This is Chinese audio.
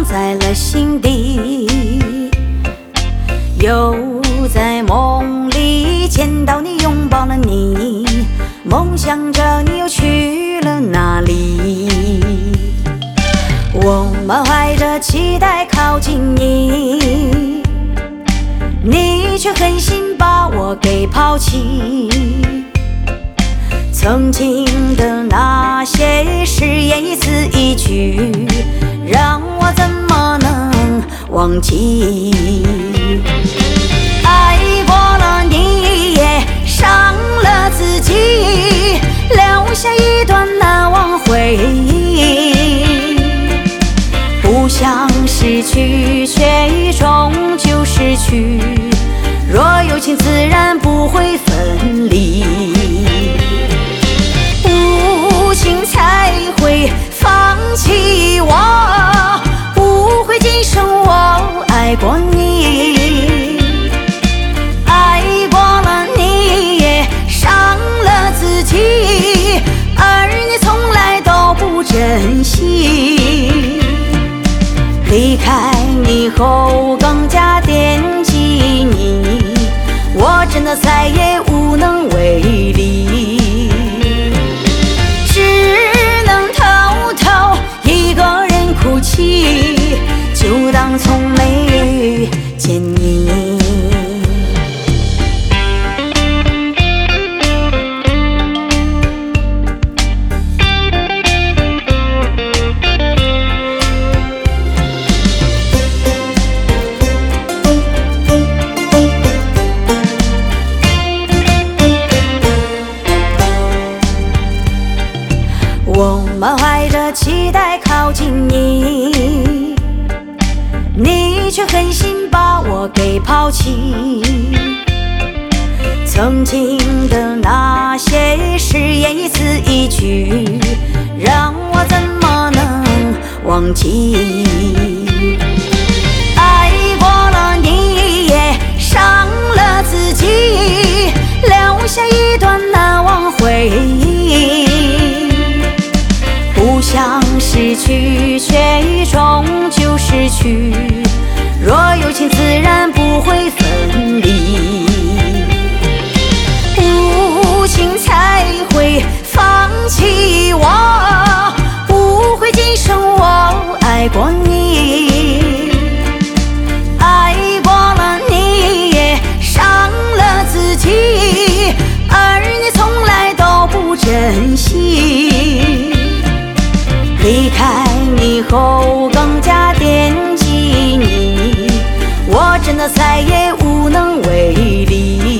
放在了心底。又在梦里见到你，拥抱了你，梦想着你又去了哪里。我满怀着期待靠近你，你却狠心把我给抛弃。曾经的那些誓言一字一句，让我怎么能忘记？爱过了你也伤了自己，留下一段难忘回忆。不想失去，却终究失去。若有情，自然不会分离。无情才会放弃我，不会今生我爱过你。爱过了你也伤了自己，而你从来都不珍惜。离开你后更加惦记你，我真的再也无能为力，只能偷偷一个人哭泣，就当从没遇见你。我满怀着期待靠近你，你却狠心把我给抛弃。曾经的那些誓言一字一句，让我怎么能忘记？爱过了你也伤了自己，留下一段难忘回忆。不想失去，却终究失去。若有情，自然不会分离。无情才会放弃我，不会今生我爱过你。爱过了你也伤了自己，而你从来都不珍惜。离开你后更加惦记你，我真的再也无能为力。